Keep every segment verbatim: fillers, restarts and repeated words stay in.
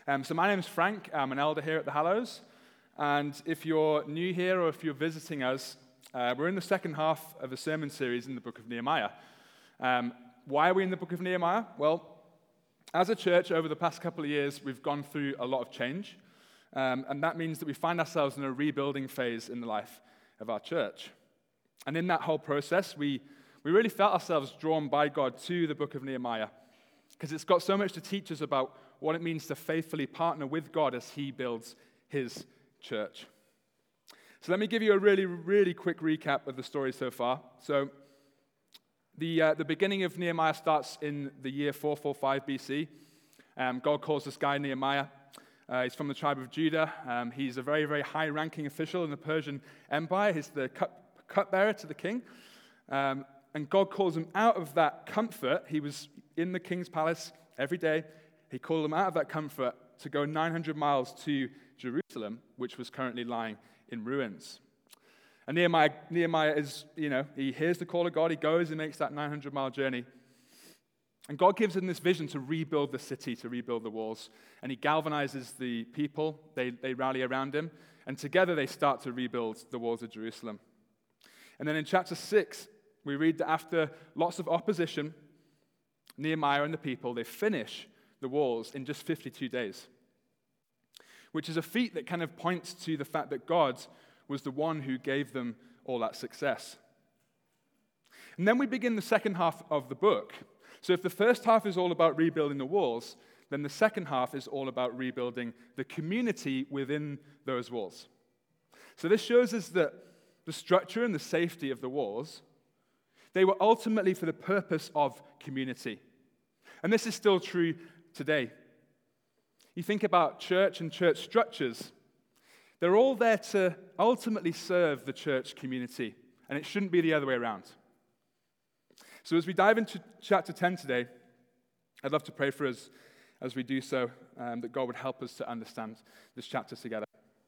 Um, so my name's Frank. I'm an elder here at the Hallows. And if you're new here or if you're visiting us, uh, we're in the second half of a sermon series in the book of Nehemiah. Um, why are we in the book of Nehemiah? Well, as a church, over the past couple of years, we've gone through a lot of change. Um, and that means that we find ourselves in a rebuilding phase in the life of our church. And in that whole process, we, we really felt ourselves drawn by God to the book of Nehemiah, because it's got so much to teach us about what it means to faithfully partner with God as he builds his church. So let me give you a really, really quick recap of the story so far. So the, uh, the beginning of Nehemiah starts in the year four forty-five B C. Um, God calls this guy Nehemiah. Uh, he's from the tribe of Judah. Um, he's a very, very high-ranking official in the Persian Empire. He's the cup, cupbearer to the king. Um, and God calls him out of that comfort. He was in the king's palace every day. He called him out of that comfort to go nine hundred miles to Jerusalem, which was currently lying in ruins. And Nehemiah, Nehemiah is, you know, he hears the call of God. He goes and makes that nine hundred mile journey. And God gives him this vision to rebuild the city, to rebuild the walls. And he galvanizes the people. They, they rally around him. And together they start to rebuild the walls of Jerusalem. And then in chapter six, we read that after lots of opposition, Nehemiah and the people, they finish the walls in just fifty-two days, which is a feat that kind of points to the fact that God was the one who gave them all that success. And then we begin the second half of the book. So if the first half is all about rebuilding the walls, then the second half is all about rebuilding the community within those walls. So this shows us that the structure and the safety of the walls, they were ultimately for the purpose of community. And this is still true today. You think about church and church structures, they're all there to ultimately serve the church community, and it shouldn't be the other way around. So as we dive into chapter ten today, I'd love to pray for us as we do so, um, that God would help us to understand this chapter together.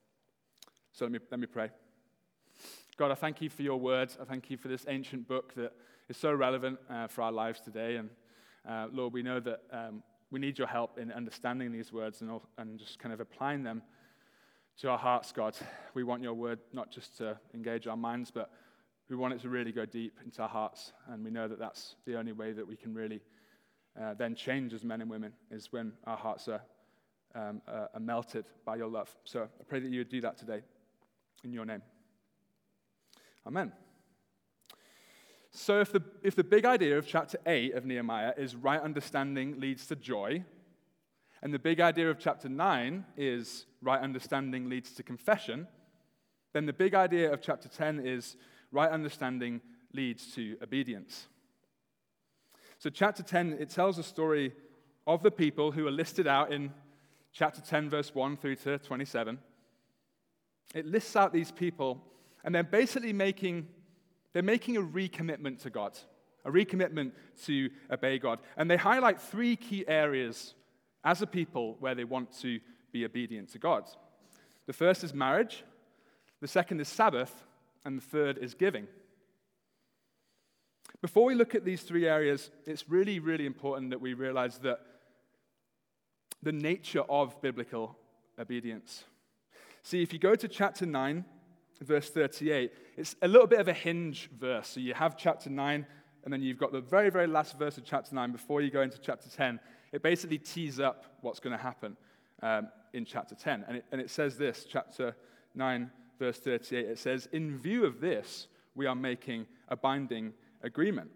So let me, let me pray. God, I thank you for your word. I thank you for this ancient book that is so relevant uh, for our lives today. And uh, Lord, we know that um, we need your help in understanding these words and, all, and just kind of applying them to our hearts, God. We want your word not just to engage our minds, but we want it to really go deep into our hearts. And we know that that's the only way that we can really uh, then change as men and women, is when our hearts are, um, uh, are melted by your love. So I pray that you would do that today in your name. Amen. So if the, if the big idea of chapter eight of Nehemiah is right understanding leads to joy, and the big idea of chapter nine is right understanding leads to confession, then the big idea of chapter ten is right understanding leads to obedience. So chapter ten, it tells a story of the people who are listed out in chapter ten, verse one through to twenty-seven. It lists out these people, and they're basically making, they're making a recommitment to God, a recommitment to obey God. And they highlight three key areas as a people where they want to be obedient to God. The first is marriage, the second is Sabbath, and the third is giving. Before we look at these three areas, it's really, really important that we realize that the nature of biblical obedience. See, if you go to chapter nine, verse thirty-eight, it's a little bit of a hinge verse. So you have chapter nine, and then you've got the very, very last verse of chapter nine before you go into chapter ten. It basically tees up what's going to happen um, in chapter ten. And it, and it says this, chapter nine, verse thirty-eight, it says, "In view of this, we are making a binding agreement."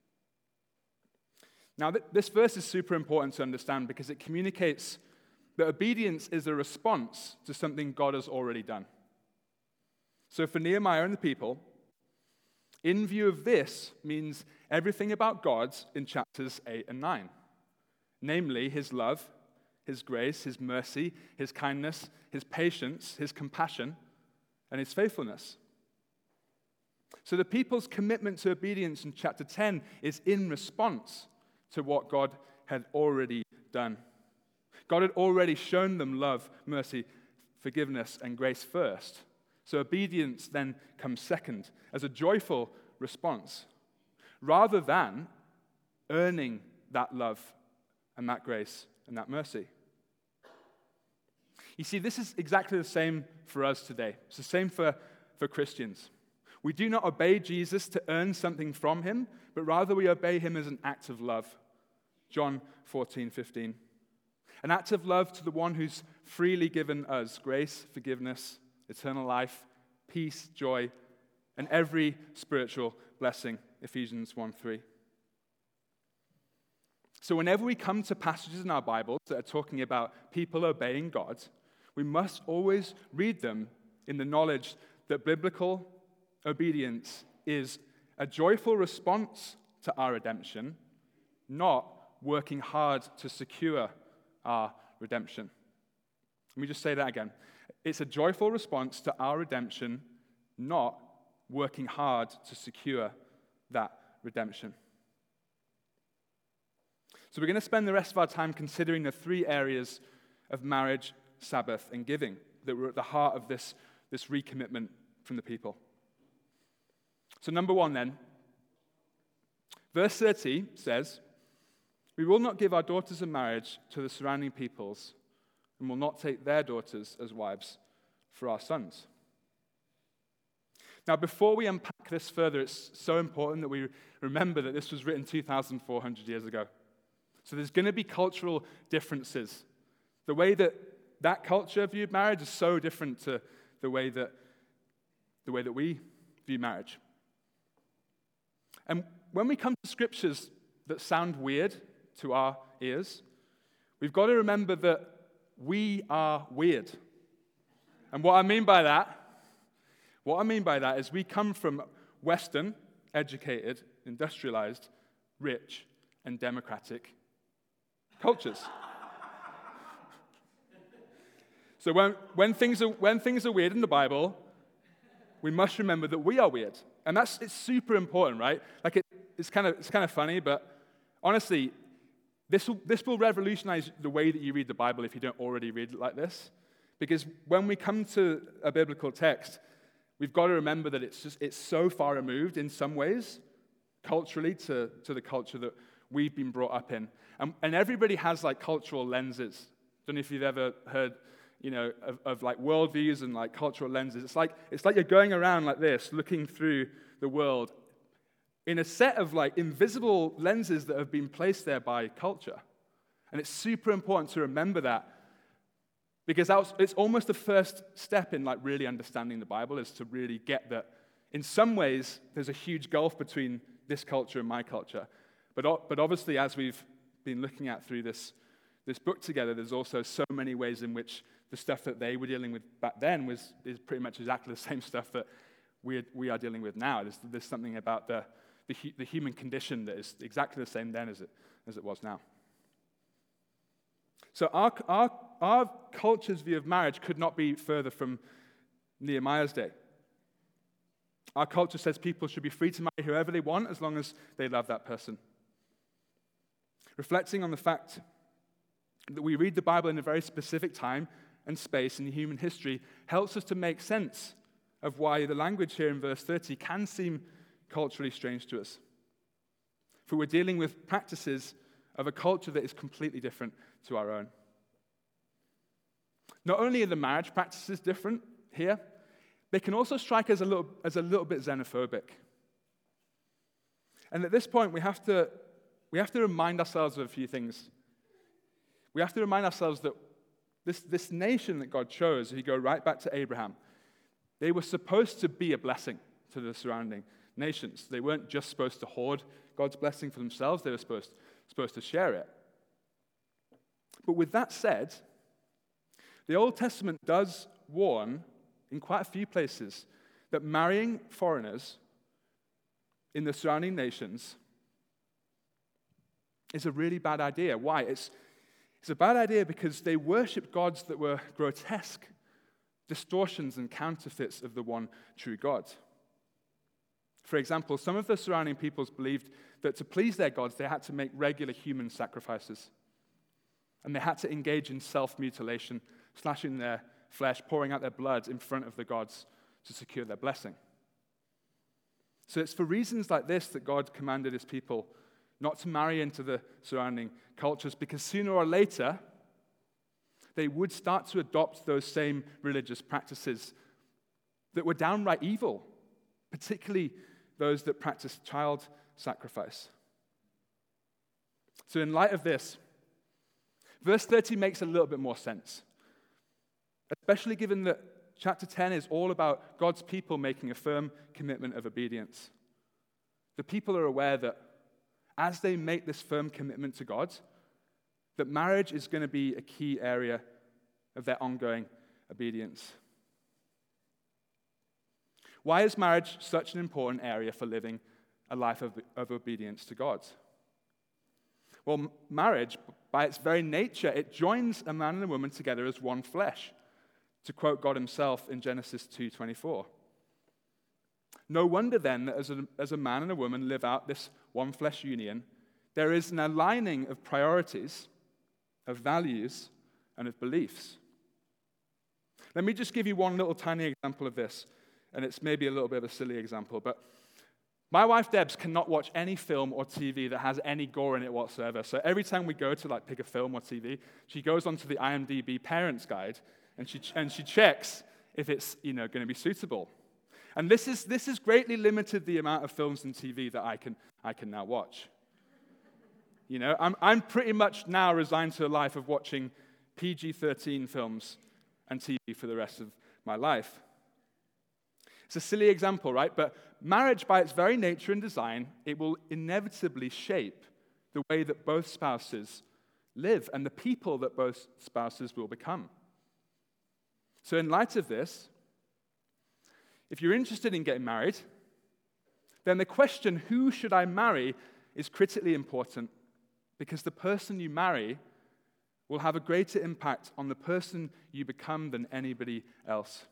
Now, th- this verse is super important to understand because it communicates that obedience is a response to something God has already done. So for Nehemiah and the people, in view of this means everything about God in chapters eight and nine. Namely, his love, his grace, his mercy, his kindness, his patience, his compassion, and his faithfulness. So the people's commitment to obedience in chapter ten is in response to what God had already done. God had already shown them love, mercy, forgiveness, and grace first. So obedience then comes second as a joyful response, rather than earning that love and that grace and that mercy. You see, this is exactly the same for us today. It's the same for, for Christians. We do not obey Jesus to earn something from him, but rather we obey him as an act of love. John fourteen fifteen. An act of love to the one who's freely given us grace, forgiveness, eternal life, peace, joy, and every spiritual blessing. Ephesians one three. So whenever we come to passages in our Bibles that are talking about people obeying God, we must always read them in the knowledge that biblical obedience is a joyful response to our redemption, not working hard to secure our redemption. Let me just say that again. It's a joyful response to our redemption, not working hard to secure that redemption. So we're going to spend the rest of our time considering the three areas of marriage, Sabbath, and giving that were at the heart of this, this recommitment from the people. So number one then, verse thirty says, "We will not give our daughters in marriage to the surrounding peoples, and will not take their daughters as wives for our sons." Now, before we unpack this further, it's so important that we remember that this was written two thousand four hundred years ago. So there's going to be cultural differences. The way that that culture viewed marriage is so different to the way that the way that we view marriage. And when we come to scriptures that sound weird to our ears, we've got to remember that we are weird. And what I mean by that, what I mean by that is we come from Western, educated, industrialized, rich, and democratic cultures. So when, when, things are, when things are weird in the Bible, we must remember that we are weird. And that's it's super important, right? Like it, it's kind of it's kind of funny, but honestly, this will this will revolutionize the way that you read the Bible if you don't already read it like this. Because when we come to a biblical text, we've got to remember that it's just it's so far removed in some ways, culturally, to, to the culture that we've been brought up in. And, and everybody has like cultural lenses. Don't know if you've ever heard, you know, of, of like worldviews and like cultural lenses. It's like it's like you're going around like this, looking through the world in a set of like invisible lenses that have been placed there by culture. And it's super important to remember that, because that's, it's almost the first step in like really understanding the Bible, is to really get that in some ways there's a huge gulf between this culture and my culture. But, but obviously, as we've been looking at through this, this book together, there's also so many ways in which the stuff that they were dealing with back then was is pretty much exactly the same stuff that we we are dealing with now. There's, there's something about the, the the human condition that is exactly the same then as it as it was now. So our our our culture's view of marriage could not be further from Nehemiah's day. Our culture says people should be free to marry whoever they want as long as they love that person. Reflecting on the fact that we read the Bible in a very specific time and space in human history helps us to make sense of why the language here in verse thirty can seem culturally strange to us. For we're dealing with practices of a culture that is completely different to our own. Not only are the marriage practices different here, they can also strike us a little, as a little bit xenophobic. And at this point, we have to we have to remind ourselves of a few things. We have to remind ourselves that this, this nation that God chose, if you go right back to Abraham, they were supposed to be a blessing to the surrounding nations. They weren't just supposed to hoard God's blessing for themselves, they were supposed, supposed to share it. But with that said, the Old Testament does warn in quite a few places that marrying foreigners in the surrounding nations is a really bad idea. Why? It's, it's a bad idea because they worshipped gods that were grotesque distortions and counterfeits of the one true God. For example, some of the surrounding peoples believed that to please their gods, they had to make regular human sacrifices. And they had to engage in self-mutilation, slashing their flesh, pouring out their blood in front of the gods to secure their blessing. So it's for reasons like this that God commanded his people not to marry into the surrounding cultures, because sooner or later, they would start to adopt those same religious practices that were downright evil, particularly those that practiced child sacrifice. So in light of this, verse thirty makes a little bit more sense, especially given that chapter ten is all about God's people making a firm commitment of obedience. The people are aware that as they make this firm commitment to God, that marriage is going to be a key area of their ongoing obedience. Why is marriage such an important area for living a life of, of obedience to God? Well, marriage, by its very nature, it joins a man and a woman together as one flesh, to quote God himself in Genesis two twenty-four. No wonder then that as a, as a man and a woman live out this one flesh union, there is an aligning of priorities, of values, and of beliefs. Let me just give you one little tiny example of this, and it's maybe a little bit of a silly example, but my wife Debs cannot watch any film or T V that has any gore in it whatsoever. So every time we go to like pick a film or T V, she goes onto the I M D B Parents Guide and she and she checks if it's, you know, going to be suitable. And this is this has greatly limited the amount of films and T V that I can I can now watch. You know, I'm I'm pretty much now resigned to a life of watching P G thirteen films and T V for the rest of my life. It's a silly example, right? But marriage, by its very nature and design, it will inevitably shape the way that both spouses live and the people that both spouses will become. So in light of this, if you're interested in getting married, then the question, who should I marry, is critically important, because the person you marry will have a greater impact on the person you become than anybody else.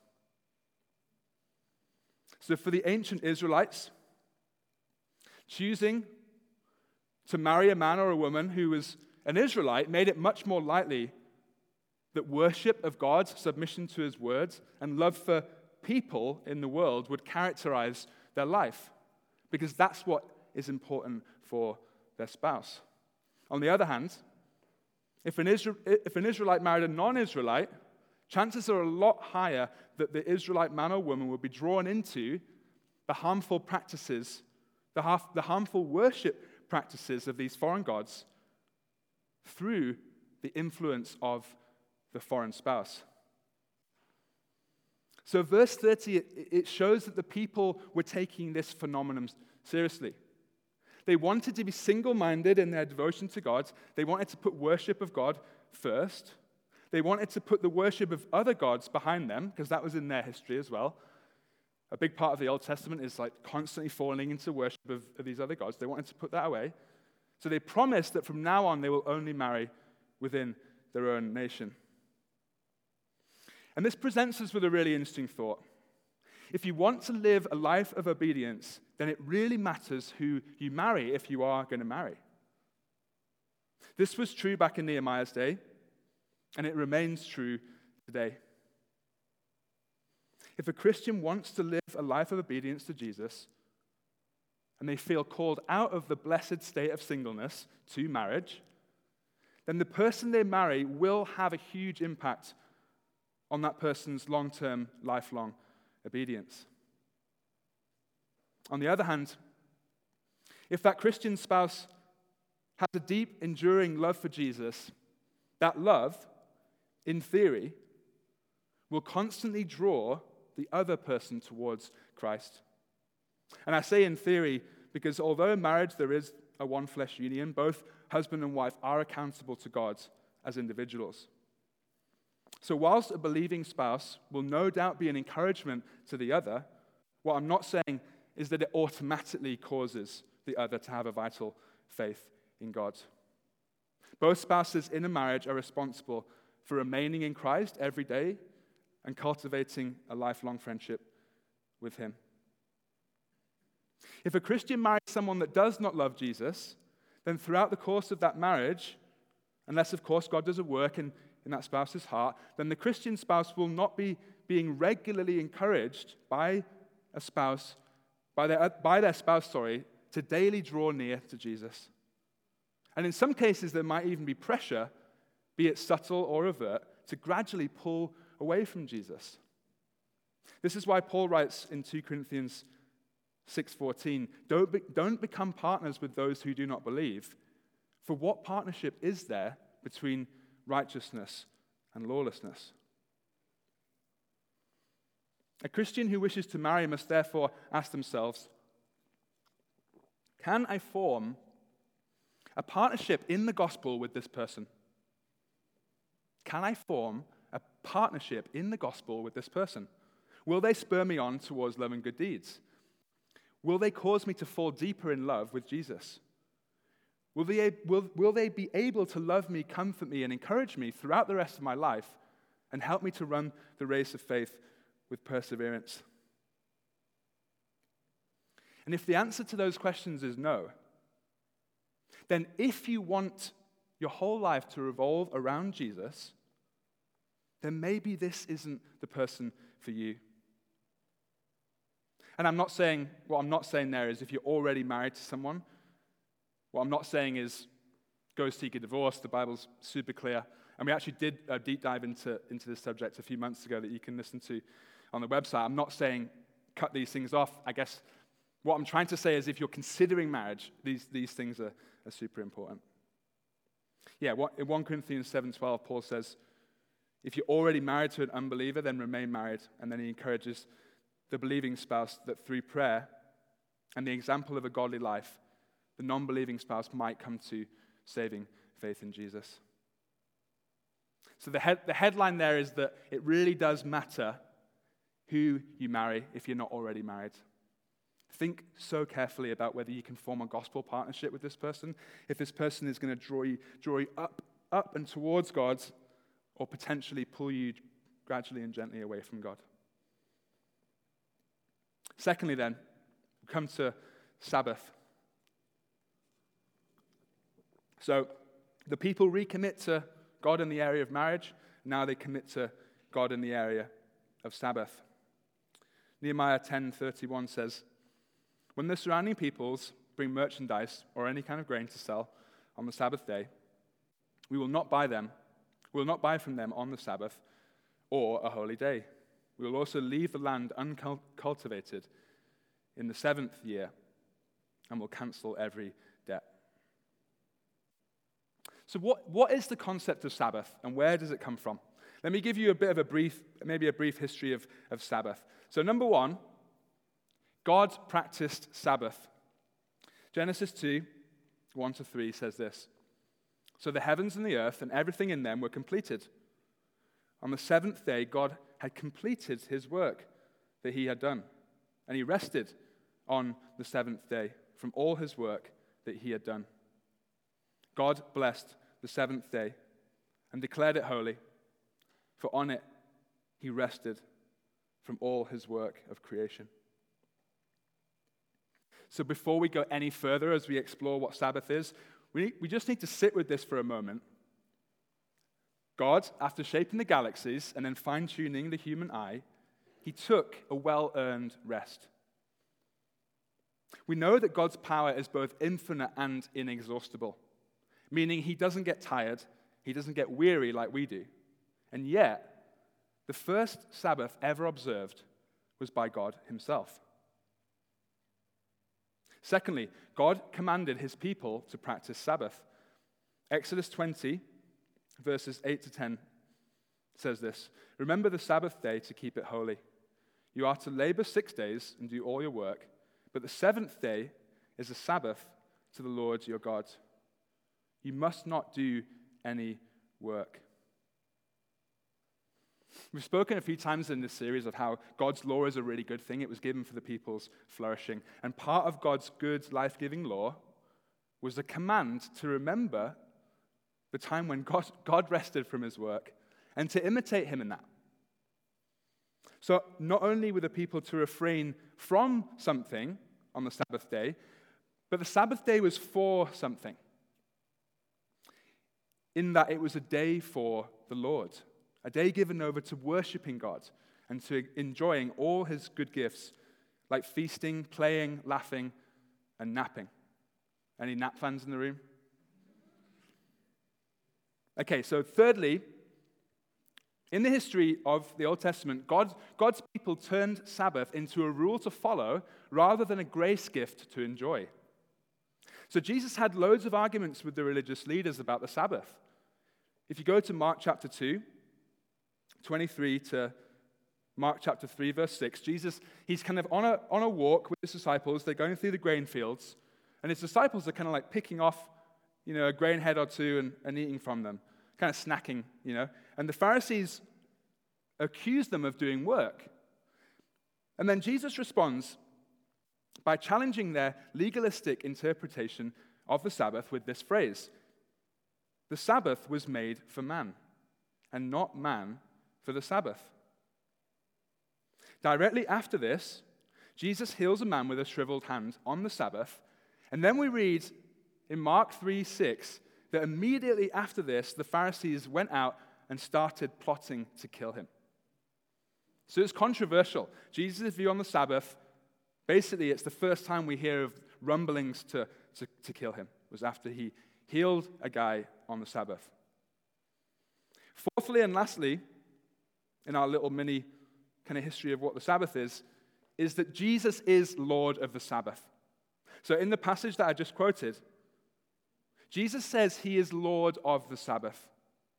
So for the ancient Israelites, choosing to marry a man or a woman who was an Israelite made it much more likely that worship of God, submission to his words, and love for people in the world would characterize their life, because that's what is important for their spouse. On the other hand, if an, Isra- if an Israelite married a non-Israelite, chances are a lot higher that the Israelite man or woman will be drawn into the harmful practices, the, half, the harmful worship practices of these foreign gods through the influence of the foreign spouse. So verse thirty, it shows that the people were taking this phenomenon seriously. They wanted to be single-minded in their devotion to God. They wanted to put worship of God first. They wanted to put the worship of other gods behind them, because that was in their history as well. A big part of the Old Testament is like constantly falling into worship of, of these other gods. They wanted to put that away. So they promised that from now on they will only marry within their own nation. And this presents us with a really interesting thought. If you want to live a life of obedience, then it really matters who you marry if you are going to marry. This was true back in Nehemiah's day, and it remains true today. If a Christian wants to live a life of obedience to Jesus, and they feel called out of the blessed state of singleness to marriage, then the person they marry will have a huge impact on that person's long-term, lifelong obedience. On the other hand, if that Christian spouse has a deep, enduring love for Jesus, that love, in theory, will constantly draw the other person towards Christ. And I say in theory because although in marriage there is a one-flesh union, both husband and wife are accountable to God as individuals. So whilst a believing spouse will no doubt be an encouragement to the other, what I'm not saying is that it automatically causes the other to have a vital faith in God. Both spouses in a marriage are responsible for remaining in Christ every day and cultivating a lifelong friendship with him. If a Christian marries someone that does not love Jesus, then throughout the course of that marriage, unless of course God does a work in, in that spouse's heart, then the Christian spouse will not be being regularly encouraged by a spouse, by their, by their spouse, sorry, to daily draw near to Jesus. And in some cases, there might even be pressure, be it subtle or overt, to gradually pull away from Jesus. This is why Paul writes in Second Corinthians six fourteen, don't, be, don't become partners with those who do not believe. For what partnership is there between righteousness and lawlessness? A Christian who wishes to marry must therefore ask themselves, can I form a partnership in the gospel with this person? Can I form a partnership in the gospel with this person? Will they spur me on towards love and good deeds? Will they cause me to fall deeper in love with Jesus? Will they, will, will they be able to love me, comfort me, and encourage me throughout the rest of my life and help me to run the race of faith with perseverance? And if the answer to those questions is no, then if you want your whole life to revolve around Jesus, then maybe this isn't the person for you. And I'm not saying, what I'm not saying there is if you're already married to someone, what I'm not saying is go seek a divorce. The Bible's super clear. And we actually did a deep dive into, into this subject a few months ago that you can listen to on the website. I'm not saying cut these things off. I guess what I'm trying to say is if you're considering marriage, these, these things are, are super important. Yeah, what, in First Corinthians seven twelve, Paul says, if you're already married to an unbeliever, then remain married. And then he encourages the believing spouse that through prayer and the example of a godly life, the non-believing spouse might come to saving faith in Jesus. So the, head, the headline there is that it really does matter who you marry if you're not already married. Think so carefully about whether you can form a gospel partnership with this person, if this person is going to draw you, draw you up, up and towards God, or potentially pull you gradually and gently away from God. Secondly then, we come to Sabbath. So the people recommit to God in the area of marriage. Now they commit to God in the area of Sabbath. Nehemiah ten thirty-one says, when the surrounding peoples bring merchandise or any kind of grain to sell on the Sabbath day, we will not buy them. We will not buy from them on the Sabbath or a holy day. We will also leave the land uncultivated in the seventh year and will cancel every debt. So what, what is the concept of Sabbath and where does it come from? Let me give you a bit of a brief, maybe a brief history of, of Sabbath. So number one, God practiced Sabbath. Genesis two, one to three says this. So the heavens and the earth and everything in them were completed. On the seventh day, God had completed his work that he had done, and he rested on the seventh day from all his work that he had done. God blessed the seventh day and declared it holy, for on it he rested from all his work of creation. So before we go any further as we explore what Sabbath is, we, we just need to sit with this for a moment. God, after shaping the galaxies and then fine-tuning the human eye, he took a well-earned rest. We know that God's power is both infinite and inexhaustible, meaning he doesn't get tired, he doesn't get weary like we do. And yet, the first Sabbath ever observed was by God himself. Secondly, God commanded his people to practice Sabbath. Exodus twenty, verses eight to ten says this, remember the Sabbath day to keep it holy. You are to labor six days and do all your work, but the seventh day is a Sabbath to the Lord your God. You must not do any work. We've spoken a few times in this series of how God's law is a really good thing. It was given for the people's flourishing. And part of God's good, life-giving law was a command to remember the time when God, God rested from his work and to imitate him in that. So not only were the people to refrain from something on the Sabbath day, but the Sabbath day was for something, in that it was a day for the Lord. A day given over to worshiping God and to enjoying all his good gifts, like feasting, playing, laughing, and napping. Any nap fans in the room? Okay, so thirdly, In the history of the Old Testament, God, God's people turned Sabbath into a rule to follow rather than a grace gift to enjoy. So Jesus had loads of arguments with the religious leaders about the Sabbath. If you go to Mark chapter two, twenty-three to Mark chapter three, verse six, Jesus, he's kind of on a, on a walk with his disciples. They're going through the grain fields, and his disciples are kind of like picking off, you know, a grain head or two and, and eating from them, kind of snacking, you know. And the Pharisees accuse them of doing work. And then Jesus responds by challenging their legalistic interpretation of the Sabbath with this phrase: "The Sabbath was made for man, and not man for the Sabbath." Directly after this, Jesus heals a man with a shriveled hand on the Sabbath, and then we read in Mark three six that immediately after this, the Pharisees went out and started plotting to kill him. So it's controversial. Jesus' view on the Sabbath, basically it's the first time we hear of rumblings to, to, to kill him, was after he healed a guy on the Sabbath. Fourthly and lastly, in our little mini kind of history of what the Sabbath is, is that Jesus is Lord of the Sabbath. So in the passage that I just quoted, Jesus says he is Lord of the Sabbath.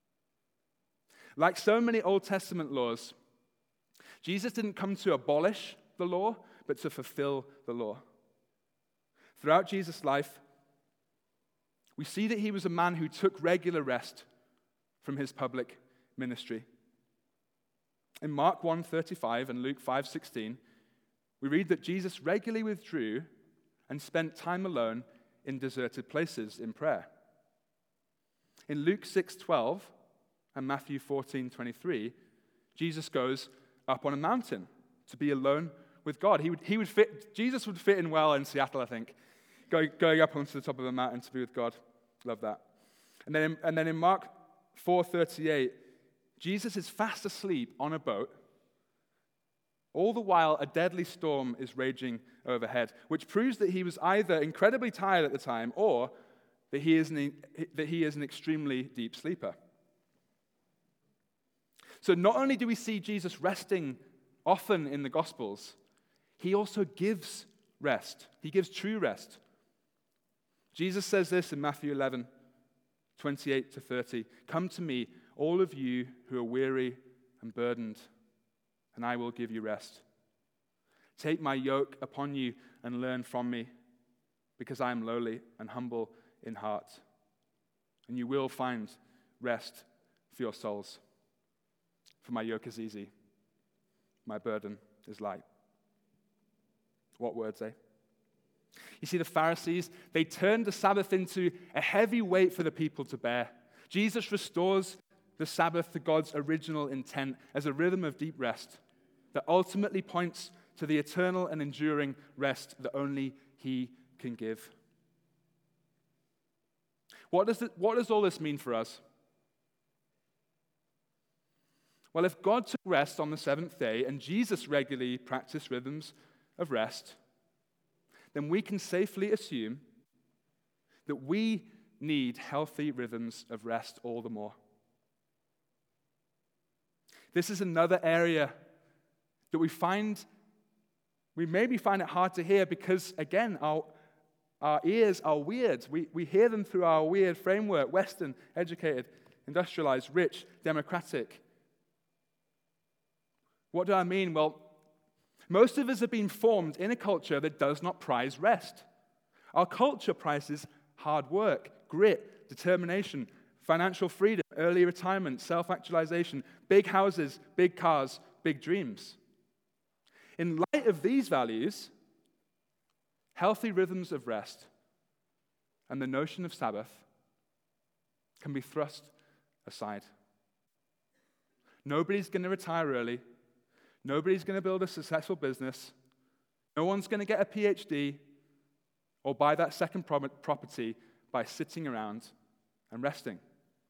Like so many Old Testament laws, Jesus didn't come to abolish the law, but to fulfill the law. Throughout Jesus' life, we see that he was a man who took regular rest from his public ministry. In Mark one thirty-five and Luke five sixteen, we read that Jesus regularly withdrew and spent time alone in deserted places in prayer. In Luke six twelve and Matthew fourteen twenty-three, Jesus goes up on a mountain to be alone with God. He would, he would fit, Jesus would fit in well in Seattle, I think, Go, going up onto the top of a mountain to be with God. Love that. And then, in, and then in Mark four thirty-eight, Jesus is fast asleep on a boat, all the while a deadly storm is raging overhead, which proves that he was either incredibly tired at the time or that he is an, that he is an extremely deep sleeper. So not only do we see Jesus resting often in the Gospels, he also gives rest. He gives true rest. Jesus says this in Matthew eleven, twenty-eight to thirty, "Come to me, all of you who are weary and burdened, and I will give you rest. Take my yoke upon you and learn from me, because I am lowly and humble in heart, and you will find rest for your souls. For my yoke is easy, my burden is light." What words, eh? You see, the Pharisees, they turned the Sabbath into a heavy weight for the people to bear. Jesus restores the Sabbath to God's original intent as a rhythm of deep rest that ultimately points to the eternal and enduring rest that only he can give. What does, it, what does all this mean for us? Well, if God took rest on the seventh day and Jesus regularly practiced rhythms of rest, then we can safely assume that we need healthy rhythms of rest all the more. This is another area that we find, we maybe find it hard to hear because, again, our, our ears are weird. We, we hear them through our weird framework: Western, educated, industrialized, rich, democratic. What do I mean? Well, most of us have been formed in a culture that does not prize rest. Our culture prizes hard work, grit, determination, financial freedom, early retirement, self-actualization, big houses, big cars, big dreams. In light of these values, healthy rhythms of rest and the notion of Sabbath can be thrust aside. Nobody's going to retire early. Nobody's going to build a successful business. No one's going to get a P H D or buy that second property by sitting around and resting.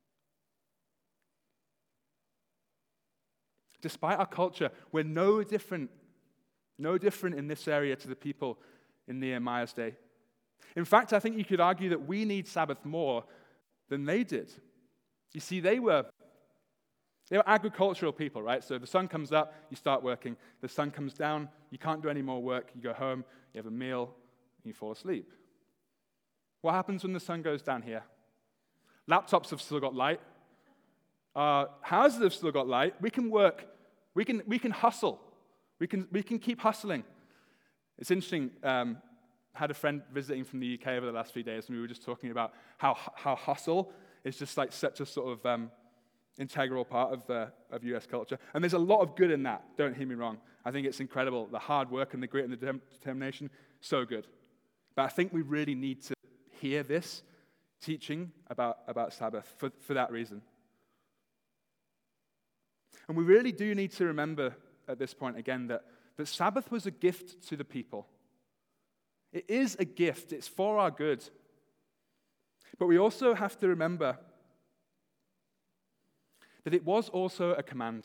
Despite our culture, we're no different, no different in this area to the people in Nehemiah's day. In fact, I think you could argue that we need Sabbath more than they did. You see, they were They were agricultural people, right? So the sun comes up, you start working. The sun comes down, you can't do any more work. You go home, you have a meal, and you fall asleep. What happens when the sun goes down here? Laptops have still got light. Uh, houses have still got light. We can work. We can, we can hustle. We can, we can keep hustling. It's interesting. Um, I had a friend visiting from the U K over the last few days, and we were just talking about how, how hustle is just like such a sort of um, integral part of, uh, of U S culture. And there's a lot of good in that, don't hear me wrong. I think it's incredible. The hard work and the grit and the de- determination, so good. But I think we really need to hear this teaching about, about Sabbath for, for that reason. And we really do need to remember at this point again that, that Sabbath was a gift to the people. It is a gift. It's for our good. But we also have to remember that it was also a command.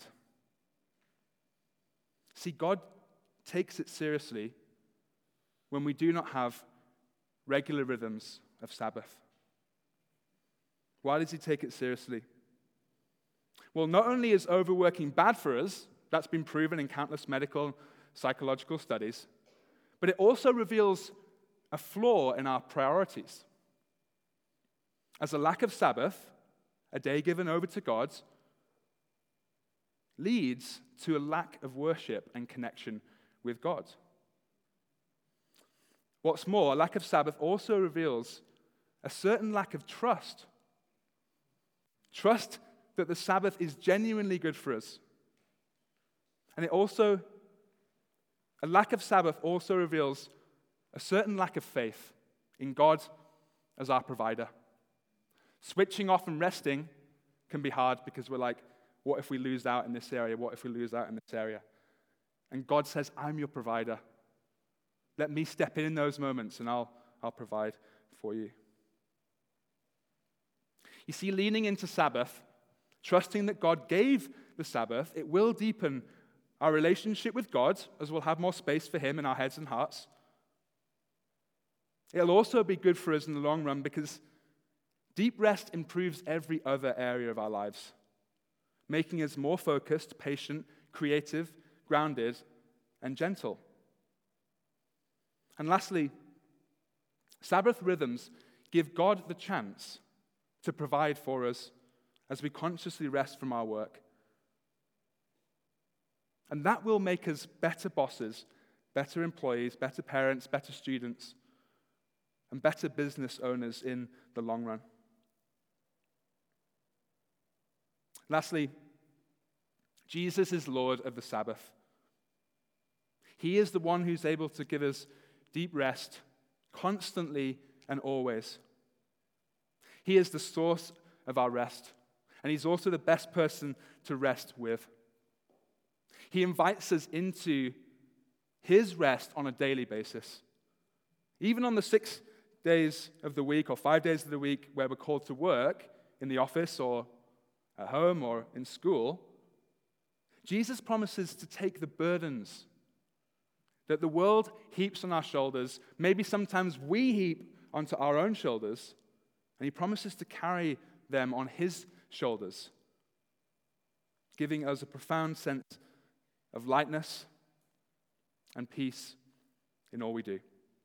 See, God takes it seriously when we do not have regular rhythms of Sabbath. Why does he take it seriously? Well, not only is overworking bad for us, that's been proven in countless medical and psychological studies, but it also reveals a flaw in our priorities. As a lack of Sabbath, a day given over to God, leads to a lack of worship and connection with God. What's more, a lack of Sabbath also reveals a certain lack of trust. Trust that the Sabbath is genuinely good for us. And it also, a lack of Sabbath also reveals a certain lack of faith in God as our provider. Switching off and resting can be hard because we're like, what if we lose out in this area? What if we lose out in this area? And God says, I'm your provider. Let me step in in those moments and I'll, I'll provide for you. You see, leaning into Sabbath, trusting that God gave the Sabbath, it will deepen our relationship with God as we'll have more space for him in our heads and hearts. It'll also be good for us in the long run because deep rest improves every other area of our lives, making us more focused, patient, creative, grounded, and gentle. And lastly, Sabbath rhythms give God the chance to provide for us as we consciously rest from our work. And that will make us better bosses, better employees, better parents, better students, and better business owners in the long run. Lastly, Jesus is Lord of the Sabbath. He is the one who's able to give us deep rest constantly and always. He is the source of our rest, and he's also the best person to rest with. He invites us into his rest on a daily basis. Even on the six days of the week or five days of the week where we're called to work in the office or at home or in school, Jesus promises to take the burdens that the world heaps on our shoulders, maybe sometimes we heap onto our own shoulders, and he promises to carry them on his shoulders, giving us a profound sense of lightness and peace in all we do.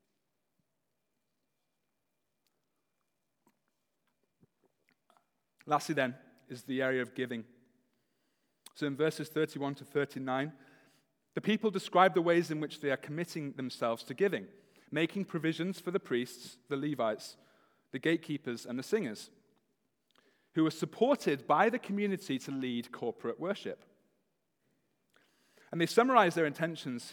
Lastly then, is the area of giving. So in verses thirty-one to thirty-nine, the people describe the ways in which they are committing themselves to giving, making provisions for the priests, the Levites, the gatekeepers, and the singers, who are supported by the community to lead corporate worship. And they summarize their intentions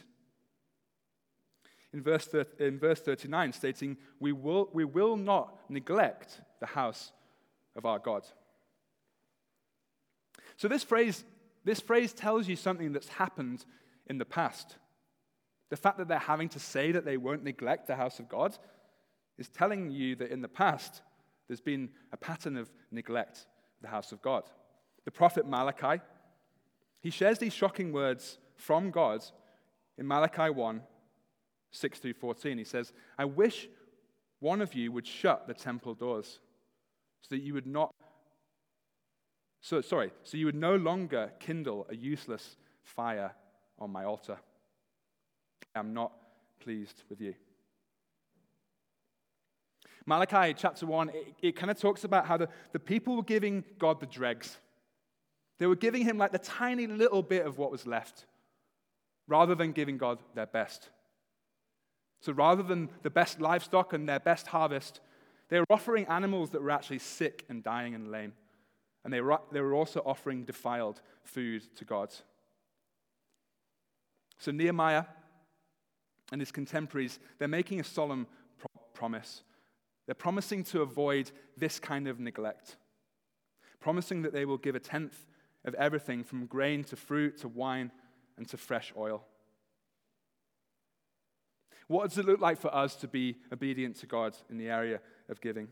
in verse, in verse thirty-nine, stating, we will, we will not neglect the house of our God. So this phrase, this phrase tells you something that's happened in the past. The fact that they're having to say that they won't neglect the house of God is telling you that in the past there's been a pattern of neglect of the house of God. The prophet Malachi, he shares these shocking words from God in Malachi one, six through fourteen. He says, I wish one of you would shut the temple doors so that you would not So, sorry, so you would no longer kindle a useless fire on my altar. I am not pleased with you. Malachi chapter one, it, it kind of talks about how the, the people were giving God the dregs. They were giving him like the tiny little bit of what was left, rather than giving God their best. So rather than the best livestock and their best harvest, they were offering animals that were actually sick and dying and lame. And they were, they were also offering defiled food to God. So Nehemiah and his contemporaries, they're making a solemn pro- promise. They're promising to avoid this kind of neglect, promising that they will give a tenth of everything from grain to fruit to wine and to fresh oil. What does it look like for us to be obedient to God in the area of giving?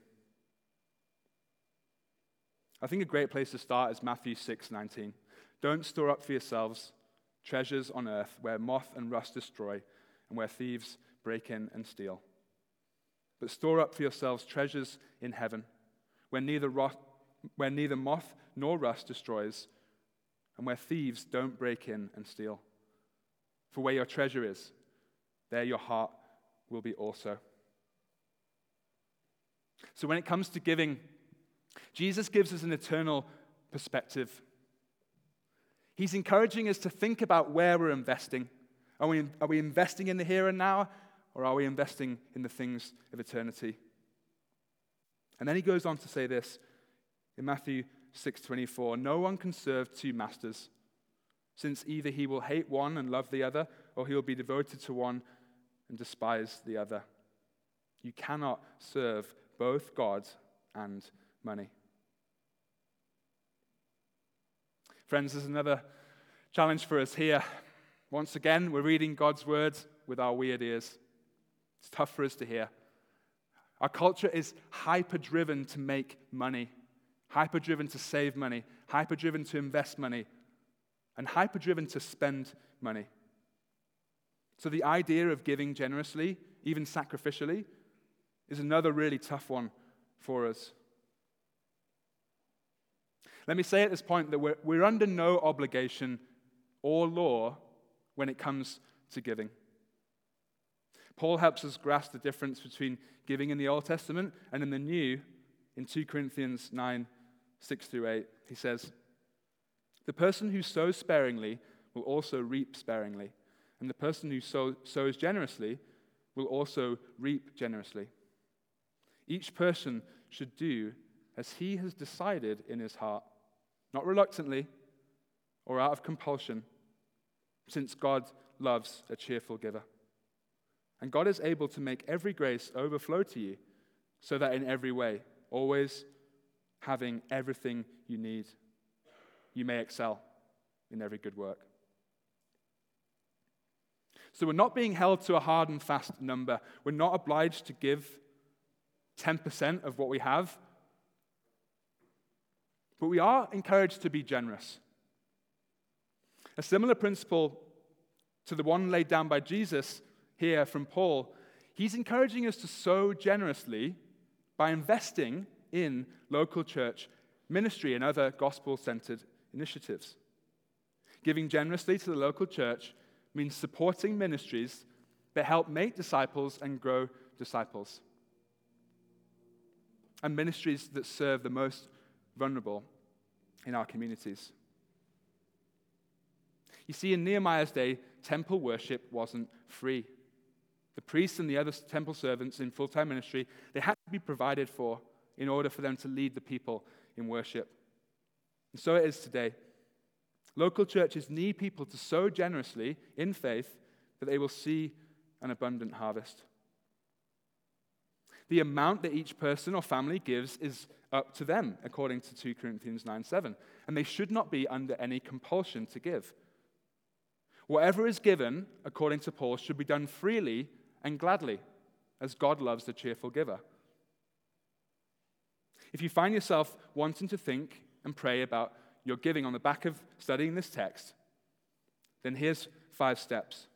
I think a great place to start is Matthew six nineteen. Don't store up for yourselves treasures on earth where moth and rust destroy and where thieves break in and steal. But store up for yourselves treasures in heaven where neither, rot, where neither moth nor rust destroys and where thieves don't break in and steal. For where your treasure is, there your heart will be also. So when it comes to giving, Jesus gives us an eternal perspective. He's encouraging us to think about where we're investing. Are we, are we investing in the here and now, or are we investing in the things of eternity? And then he goes on to say this in Matthew six twenty-four, no one can serve two masters, since either he will hate one and love the other, or he will be devoted to one and despise the other. You cannot serve both God and money. Friends, there's another challenge for us here. Once again, we're reading God's words with our weird ears. It's tough for us to hear. Our culture is hyper-driven to make money, hyper-driven to save money, hyper-driven to invest money, and hyper-driven to spend money. So the idea of giving generously, even sacrificially, is another really tough one for us. Let me say at this point that we're, we're under no obligation or law when it comes to giving. Paul helps us grasp the difference between giving in the Old Testament and in the New in Second Corinthians nine, six through eight. He says, the person who sows sparingly will also reap sparingly, and the person who sow, sows generously will also reap generously. Each person should do as he has decided in his heart, not reluctantly or out of compulsion, since God loves a cheerful giver. And God is able to make every grace overflow to you, so that in every way, always having everything you need, you may excel in every good work. So we're not being held to a hard and fast number. We're not obliged to give ten percent of what we have. But we are encouraged to be generous. A similar principle to the one laid down by Jesus here from Paul, he's encouraging us to sow generously by investing in local church ministry and other gospel-centered initiatives. Giving generously to the local church means supporting ministries that help make disciples and grow disciples, and ministries that serve the most vulnerable in our communities. You see, in Nehemiah's day, temple worship wasn't free. The priests and the other temple servants in full-time ministry, they had to be provided for in order for them to lead the people in worship. And so it is today. Local churches need people to sow generously in faith that they will see an abundant harvest. The amount that each person or family gives is up to them, according to Second Corinthians nine seven, and they should not be under any compulsion to give. Whatever is given, according to Paul, should be done freely and gladly, as God loves the cheerful giver. If you find yourself wanting to think and pray about your giving on the back of studying this text, then here's five steps.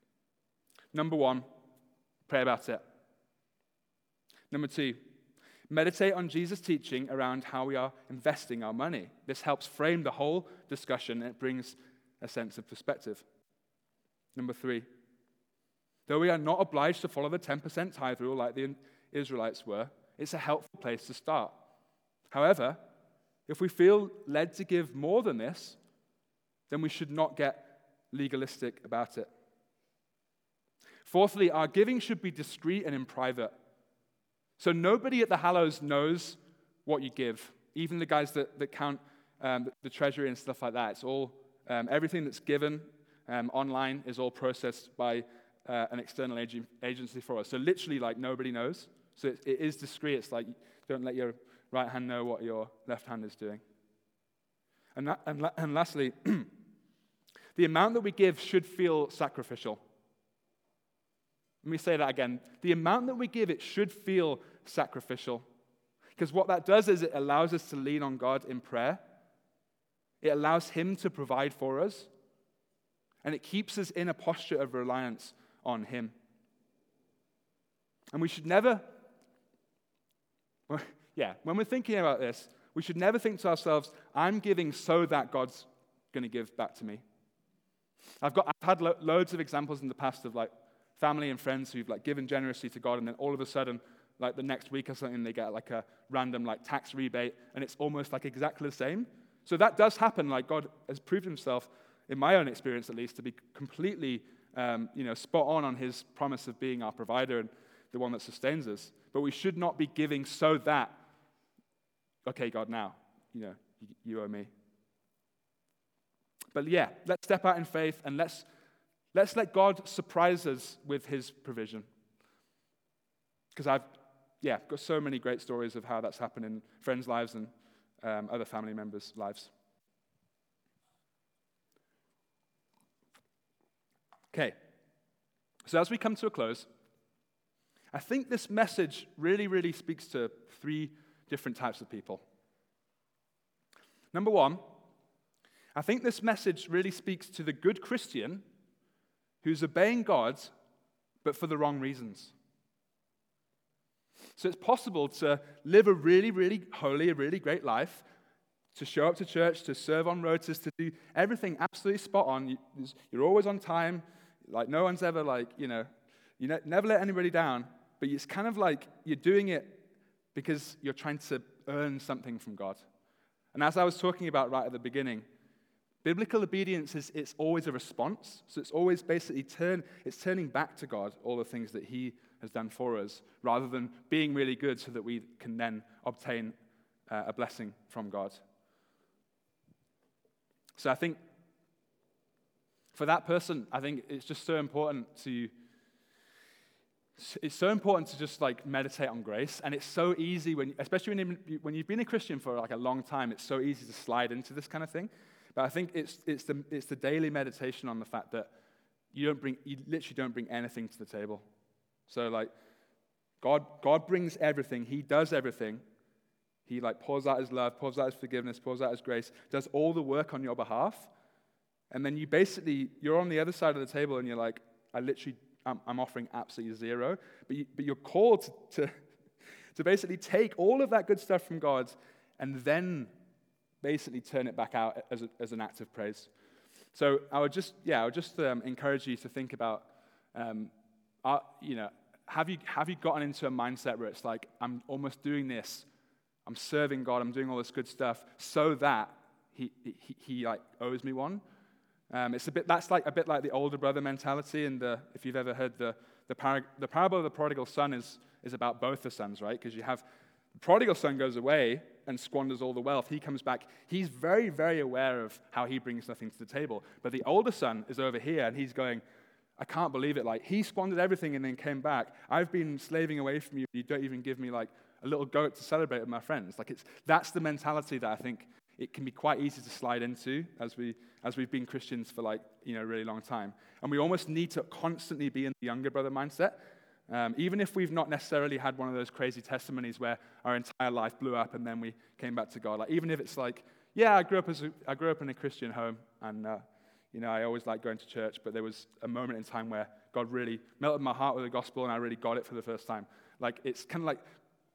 Number one, pray about it. Number two, Meditate on Jesus' teaching around how we are investing our money. This helps frame the whole discussion, and it brings a sense of perspective. Number three, though we are not obliged to follow the ten percent tithe rule like the Israelites were, it's a helpful place to start. However, if we feel led to give more than this, then we should not get legalistic about it. Fourthly, our giving should be discreet and in private. So nobody at the Hallows knows what you give, even the guys that, that count um, the treasury and stuff like that. It's all, um, everything that's given um, online is all processed by uh, an external ag- agency for us. So literally, like, nobody knows. So it, it is discreet. It's like, don't let your right hand know what your left hand is doing. And, that, and, la- and lastly, the amount that we give should feel sacrificial. Let me say that again. The amount that we give, it should feel sacrificial. Because what that does is it allows us to lean on God in prayer. It allows Him to provide for us. And it keeps us in a posture of reliance on Him. And we should never, well, yeah, when we're thinking about this, we should never think to ourselves, I'm giving so that God's going to give back to me. I've got, I've had lo- loads of examples in the past of like family and friends who've like given generously to God, and then all of a sudden, like the next week or something, they get like a random like tax rebate, and it's almost like exactly the same. So that does happen. Like God has proved Himself, in my own experience at least, to be completely, um, you know, spot on on His promise of being our provider and the one that sustains us. But we should not be giving so that, okay, God, now, you know, you, you owe me. But yeah, let's step out in faith and let's let's let God surprise us with His provision. Because I've, yeah, got so many great stories of how that's happened in friends' lives and um, other family members' lives. Okay, so as we come to a close, I think this message really, really speaks to three different types of people. Number one, I think this message really speaks to the good Christian who's obeying God, but for the wrong reasons. So it's possible to live a really, really holy, a really great life, to show up to church, to serve on rotas, to do everything absolutely spot on. You're always on time. Like, no one's ever like, you know, you ne- never let anybody down. But it's kind of like you're doing it because you're trying to earn something from God. And as I was talking about right at the beginning, biblical obedience is it's always a response. So it's always basically turn, it's turning back to God all the things that He has done for us, rather than being really good so that we can then obtain uh, a blessing from God. So I think for that person, I think it's just so important to It's so important to just like meditate on grace, and it's so easy when, especially when, you, when you've been a Christian for like a long time, it's so easy to slide into this kind of thing. But I think it's it's the it's the daily meditation on the fact that you don't bring you literally don't bring anything to the table. So like God God brings everything, He does everything. He like pours out His love, pours out His forgiveness, pours out His grace, does all the work on your behalf, and then you basically you're on the other side of the table, and you're like, I literally. I'm, I'm offering absolutely zero, but, you, but you're called to, to, to basically take all of that good stuff from God and then basically turn it back out as, a, as an act of praise. So I would just, yeah, I would just um, encourage you to think about, um, are, you know, have you have you gotten into a mindset where it's like, I'm almost doing this, I'm serving God, I'm doing all this good stuff so that He he, he like owes me one. Um, it's a bit. That's like a bit like the older brother mentality. And if you've ever heard the the, par- the parable of the prodigal son is is about both the sons, right? Because you have the prodigal son goes away and squanders all the wealth. He comes back. He's very, very aware of how he brings nothing to the table. But the older son is over here, and he's going, I can't believe it. Like, he squandered everything and then came back. I've been slaving away from you. You don't even give me like a little goat to celebrate with my friends. Like, it's that's the mentality that I think it can be quite easy to slide into as we as we've been Christians for like you know a really long time, and we almost need to constantly be in the younger brother mindset, um, even if we've not necessarily had one of those crazy testimonies where our entire life blew up and then we came back to God. Like even if it's like, yeah, I grew up as a, I grew up in a Christian home, and uh, you know I always liked going to church, but there was a moment in time where God really melted my heart with the gospel, and I really got it for the first time. Like it's kind of like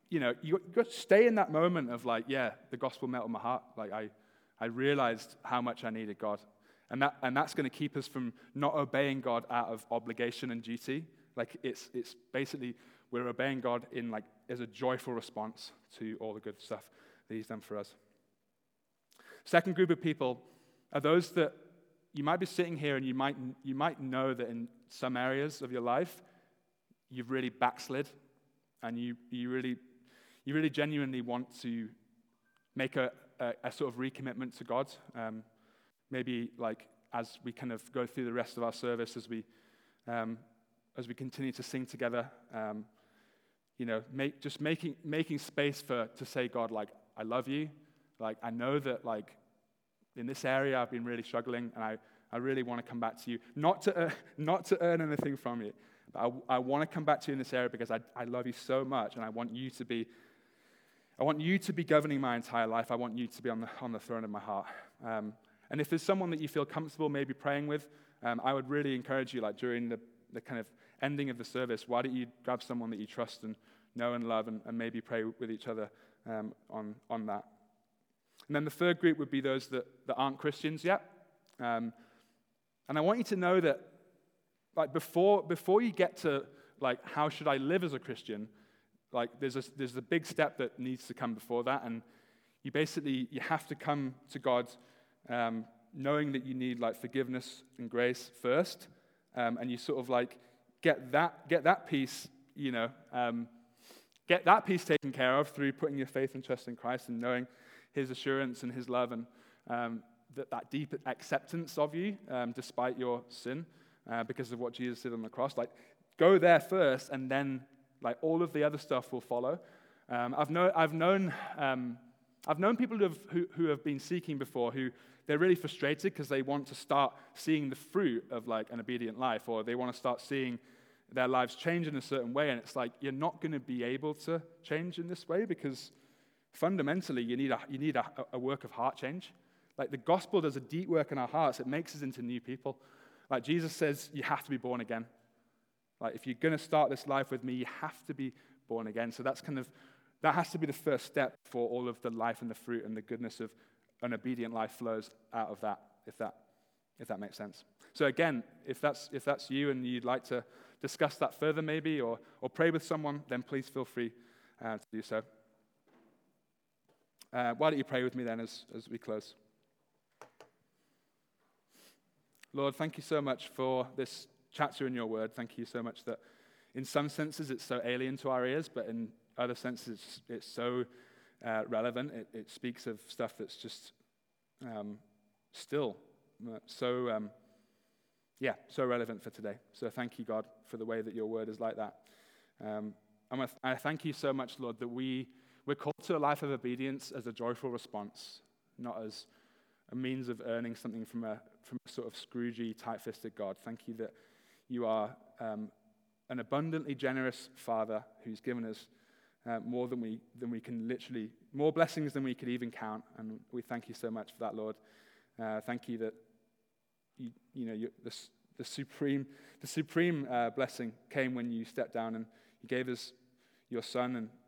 you know, you got to stay in that moment of like, yeah, the gospel melted my heart. Like I, I realized how much I needed God. And that and that's going to keep us from not obeying God out of obligation and duty. Like it's it's basically we're obeying God in like as a joyful response to all the good stuff that he's done for us. Second group of people are those that you might be sitting here and you might you might know that in some areas of your life you've really backslid and you you really you really genuinely want to make a, a, a sort of recommitment to God. Um, maybe like as we kind of go through the rest of our service, as we um, as we continue to sing together, um, you know, make, just making making space for to say, God, like I love you, like I know that like in this area I've been really struggling, and I, I really want to come back to you, not to uh, not to earn anything from you, but I, I want to come back to you in this area because I I love you so much, and I want you to be. I want you to be governing my entire life. I want you to be on the on the throne of my heart. Um, and if there's someone that you feel comfortable maybe praying with, um, I would really encourage you, like during the, the kind of ending of the service, why don't you grab someone that you trust and know and love, and, and maybe pray with each other um, on on that. And then the third group would be those that, that aren't Christians yet. Um, and I want you to know that, like before before you get to like how should I live as a Christian. Like there's a, there's a big step that needs to come before that, and you basically, you have to come to God um, knowing that you need like forgiveness and grace first, um, and you sort of like get that get that piece, you know, um, get that piece taken care of through putting your faith and trust in Christ and knowing his assurance and his love and um, that, that deep acceptance of you um, despite your sin uh, because of what Jesus did on the cross. Like go there first, and then like all of the other stuff will follow. Um, I've, know, I've known um, I've known people who have, who, who have been seeking before who they're really frustrated because they want to start seeing the fruit of like an obedient life, or they want to start seeing their lives change in a certain way, and it's like you're not going to be able to change in this way because fundamentally you need a you need a, a work of heart change. Like the gospel does a deep work in our hearts; it makes us into new people. Like Jesus says, you have to be born again. Like, if you're going to start this life with me, you have to be born again. So that's kind of, that has to be the first step for all of the life and the fruit and the goodness of an obedient life flows out of that, if that, if that makes sense. So again, if that's if that's you and you'd like to discuss that further maybe, or or pray with someone, then please feel free uh, to do so. Uh, why don't you pray with me then as, as we close? Lord, thank you so much for this chapter in your word. Thank you so much that in some senses it's so alien to our ears, but in other senses it's, it's so uh, relevant. It, it speaks of stuff that's just um, still uh, so, um, yeah, so relevant for today. So thank you, God, for the way that your word is like that. Um, and I thank you so much, Lord, that we, we're called to a life of obedience as a joyful response, not as a means of earning something from a, from a sort of Scroogey, tight-fisted God. Thank you that you are um, an abundantly generous Father who's given us uh, more than we than we can literally, more blessings than we could even count, and we thank you so much for that, Lord. Uh, thank you that you you know you, the the supreme the supreme uh, blessing came when you stepped down and you gave us your Son, and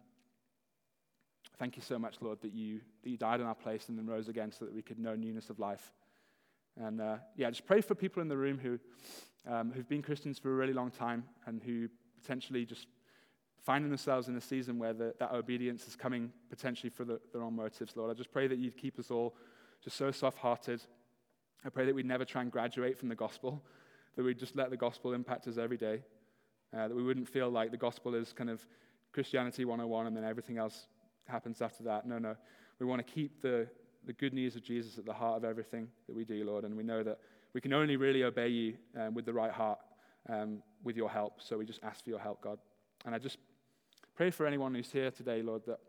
thank you so much, Lord, that you that you died in our place and then rose again so that we could know newness of life. And uh, yeah, just pray for people in the room who. Um, who've been Christians for a really long time and who potentially just finding themselves in a season where the, that obedience is coming potentially for the, the wrong motives, Lord. I just pray that you'd keep us all just so soft-hearted. I pray that we'd never try and graduate from the gospel, that we'd just let the gospel impact us every day, uh, that we wouldn't feel like the gospel is kind of Christianity one oh one and then everything else happens after that. No, no. We want to keep the, the good news of Jesus at the heart of everything that we do, Lord, and we know that we can only really obey you um, with the right heart, um, with your help. So we just ask for your help, God. And I just pray for anyone who's here today, Lord, that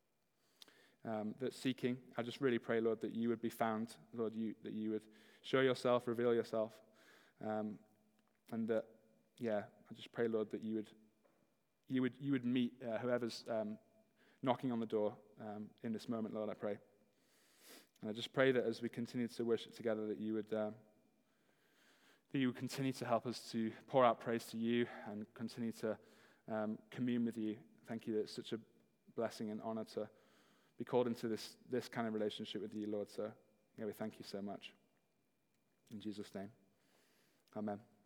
um, that's seeking. I just really pray, Lord, that you would be found, Lord, you, that you would show yourself, reveal yourself, um, and that, yeah, I just pray, Lord, that you would you would you would meet uh, whoever's um, knocking on the door um, in this moment, Lord. I pray, and I just pray that as we continue to worship together, that you would. Uh, That you would continue to help us to pour out praise to you and continue to um, commune with you. Thank you that it's such a blessing and honor to be called into this, this kind of relationship with you, Lord. So, yeah, we thank you so much. In Jesus' name, amen.